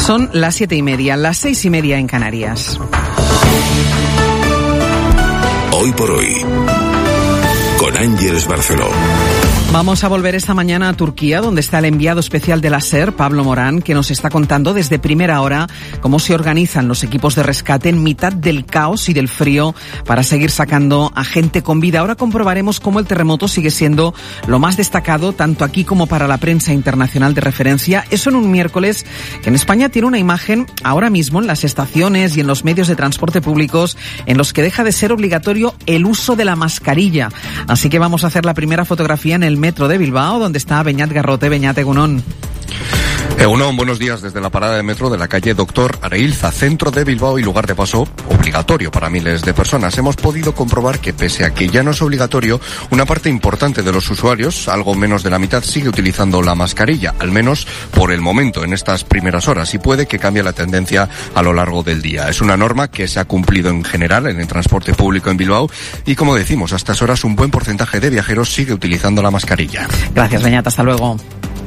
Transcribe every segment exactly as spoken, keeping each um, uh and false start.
Son las siete y media, las seis y media en Canarias. Hoy por hoy, con Ángeles Barceló. Vamos a volver esta mañana a Turquía, donde está el enviado especial de la SER, Pablo Morán, que nos está contando desde primera hora cómo se organizan los equipos de rescate en mitad del caos y del frío para seguir sacando a gente con vida. Ahora comprobaremos cómo el terremoto sigue siendo lo más destacado, tanto aquí como para la prensa internacional de referencia. Eso en un miércoles que en España tiene una imagen ahora mismo en las estaciones y en los medios de transporte públicos en los que deja de ser obligatorio el uso de la mascarilla. Así que vamos a hacer la primera fotografía en el metro de Bilbao, donde está Beñat Garrote. Beñat, egunon. Egunon, buenos días desde la parada de metro de la calle Doctor Areilza, centro de Bilbao y lugar de paso obligatorio para miles de personas. Hemos podido comprobar que pese a que ya no es obligatorio, una parte importante de los usuarios, algo menos de la mitad, sigue utilizando la mascarilla, al menos por el momento, en estas primeras horas, y puede que cambie la tendencia a lo largo del día. Es una norma que se ha cumplido en general en el transporte público en Bilbao y, como decimos, a estas horas un buen porcentaje de viajeros sigue utilizando la mascarilla. Gracias, Beñat. Hasta luego.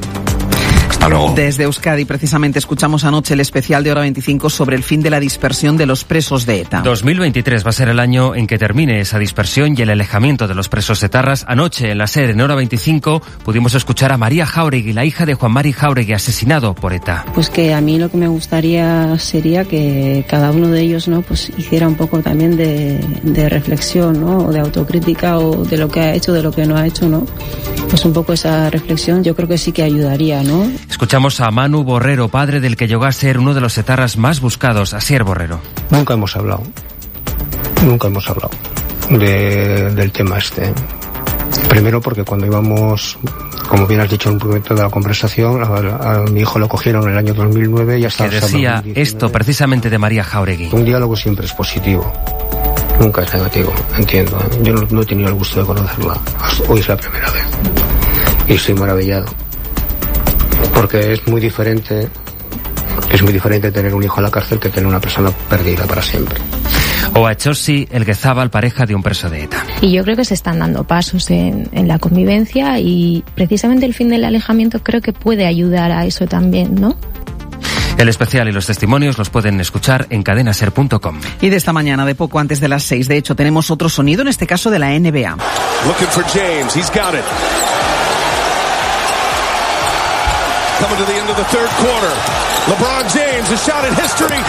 Hasta luego. Desde Euskadi, precisamente, escuchamos anoche el especial de Hora veinticinco sobre el fin de la dispersión de los presos de ETA. dos mil veintitrés va a ser el año en que termine esa dispersión y el alejamiento de los presos etarras. Anoche, en la SER, en Hora veinticinco, pudimos escuchar a María Jáuregui, la hija de Juan Mari Jáuregui, asesinado por ETA. Pues que a mí lo que me gustaría sería que cada uno de ellos, ¿no?, pues hiciera un poco también de, de reflexión, ¿no?, o de autocrítica, o de lo que ha hecho, de lo que no ha hecho, ¿no? Pues un poco esa reflexión yo creo que sí que ayudaría, ¿no? Escuchamos a Manu Borrero, padre del que llegó a ser uno de los etarras más buscados. Asier Borrero. Nunca hemos hablado, nunca hemos hablado de, del tema este. Primero porque cuando íbamos, como bien has dicho en un momento de la conversación, a, a mi hijo lo cogieron en el año dos mil nueve y ya estaba... Que decía esto precisamente de María Jáuregui. Un diálogo siempre es positivo, nunca es negativo, entiendo. Yo no, no he tenido el gusto de conocerla, hoy es la primera vez y estoy maravillado. Porque es muy diferente, es muy diferente tener un hijo en la cárcel que tener una persona perdida para siempre. O a Txosi Elguezábal, pareja de un preso de ETA. Y yo creo que se están dando pasos en, en la convivencia y precisamente el fin del alejamiento creo que puede ayudar a eso también, ¿no? El especial y los testimonios los pueden escuchar en cadena ser punto com. Y de esta mañana, de poco antes de las seis, de hecho, tenemos otro sonido, en este caso de la N B A. Looking for James, he's got it. Coming to the end of the third quarter. LeBron James, a shot in history.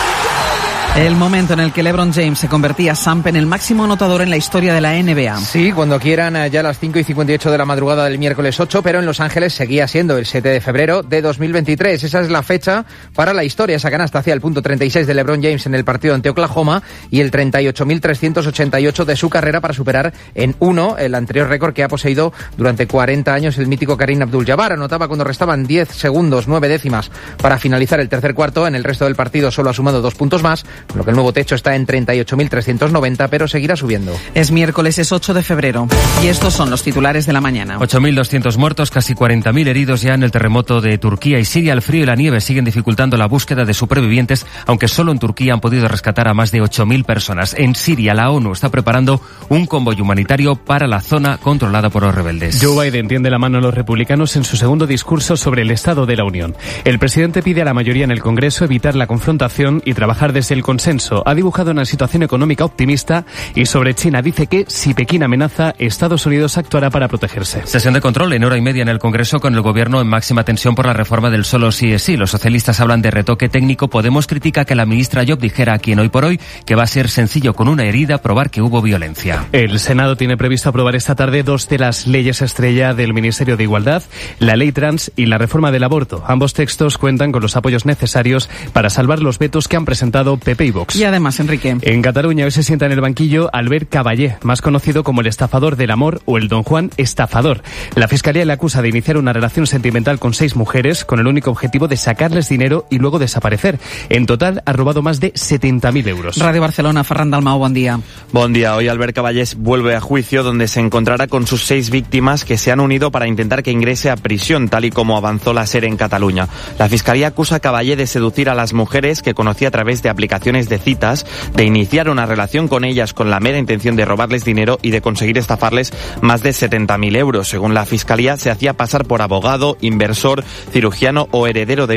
El momento en el que LeBron James se convertía, Samp, en el máximo anotador en la historia de la N B A. Sí, cuando quieran, ya a las cinco y cincuenta y ocho de la madrugada del miércoles ocho, pero en Los Ángeles seguía siendo el siete de febrero de dos mil veintitrés. Esa es la fecha para la historia. Esa canasta hacia el punto treinta y seis de LeBron James en el partido ante Oklahoma y el treinta y ocho mil trescientos ochenta y ocho de su carrera para superar en uno el anterior récord que ha poseído durante cuarenta años el mítico Kareem Abdul-Jabbar. Anotaba cuando restaban diez segundos, nueve décimas para finalizar el tercer cuarto. En el resto del partido solo ha sumado dos puntos más, con lo que el nuevo techo está en treinta y ocho mil trescientos noventa, pero seguirá subiendo. Es miércoles, es ocho de febrero. Y estos son los titulares de la mañana. ocho mil doscientos muertos, casi cuarenta mil heridos ya en el terremoto de Turquía y Siria. El frío y la nieve siguen dificultando la búsqueda de supervivientes, aunque solo en Turquía han podido rescatar a más de ocho mil personas. En Siria, la ONU está preparando un convoy humanitario para la zona controlada por los rebeldes. Joe Biden tiende la mano a los republicanos en su segundo discurso sobre el Estado de la Unión. El presidente pide a la mayoría en el Congreso evitar la confrontación y trabajar desde el consenso. Ha dibujado una situación económica optimista y sobre China dice que si Pekín amenaza, Estados Unidos actuará para protegerse. Sesión de control en hora y media en el Congreso con el gobierno en máxima tensión por la reforma del solo sí es sí. Los socialistas hablan de retoque técnico. Podemos critica que la ministra Job dijera aquí en Hoy por Hoy que va a ser sencillo con una herida probar que hubo violencia. El Senado tiene previsto aprobar esta tarde dos de las leyes estrella del Ministerio de Igualdad, la ley trans y la reforma del aborto. Ambos textos cuentan con los apoyos necesarios para salvar los vetos que han presentado P P y Vox. Y además, Enrique. En Cataluña hoy se sienta en el banquillo Albert Caballé, más conocido como el estafador del amor o el Don Juan estafador. La Fiscalía le acusa de iniciar una relación sentimental con seis mujeres con el único objetivo de sacarles dinero y luego desaparecer. En total ha robado más de setenta mil euros. Radio Barcelona, Ferran Dalmau, buen día. Buen día. Hoy Albert Caballés vuelve a juicio donde se encontrará con sus seis víctimas que se han unido para intentar que ingrese a prisión, tal y como avanzó la SER en Cataluña. La Fiscalía acusa a Caballé de seducir a las mujeres que conocía a través de aplicaciones de citas, de iniciar una relación con ellas con la mera intención de robarles dinero y de conseguir estafarles más de setenta mil euros. Según la Fiscalía, se hacía pasar por abogado, inversor, cirujano o heredero de